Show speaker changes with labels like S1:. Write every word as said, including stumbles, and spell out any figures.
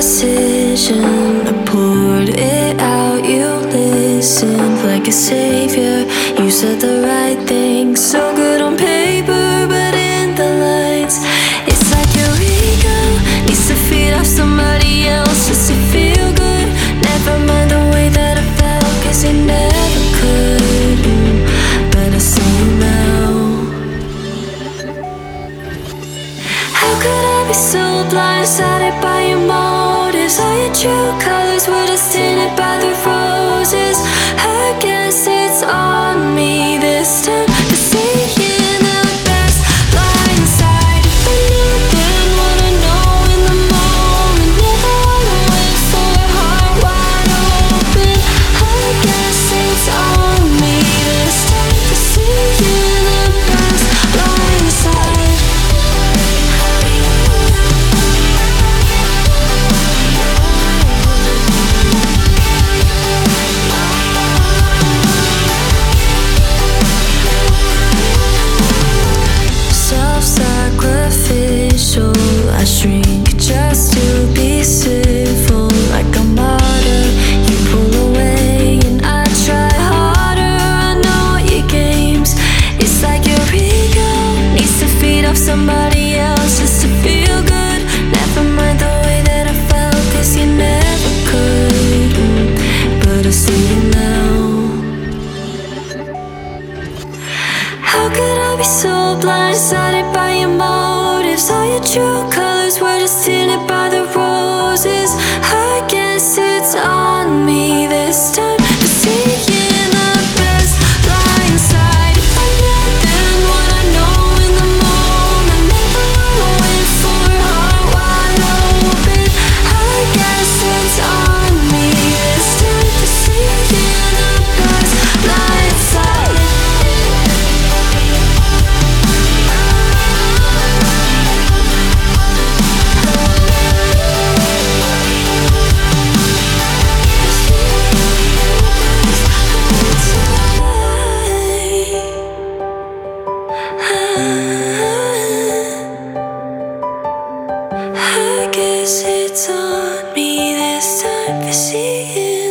S1: decision. I poured it out, you listened like a savior. You said the right thing, so good on paper, but in the lights, it's like your ego needs to feed off somebody else just to feel good. Never mind the way that I felt, cause you never could. Mm, but I see you now. How could I be so blindsided by your motives? All your true colors were just tinted by the roses. I guess it's on me this time to see in the best blindside. If I knew then what I know in the moment, never wanna wait for a heart wide open. I guess it's on me this time to see in the best blindside. Self-sacrificial, I shrink just to be civil. Like a martyr, you pull away and I try harder. I know your games, it's like your ego needs to feed off somebody else just to feel good. Never mind the way that I felt, cause you never could. Mm, but I see you now. How could I be so blindsided by your motives? All your true colors were just tinted by the roses. I guess it's on me this time to see in the best blindside. If I knew then what I know in the moment, never wanna wait for a heart wide open. I guess it's on me this time to see in the best blindside. I guess it's on me this time for seeing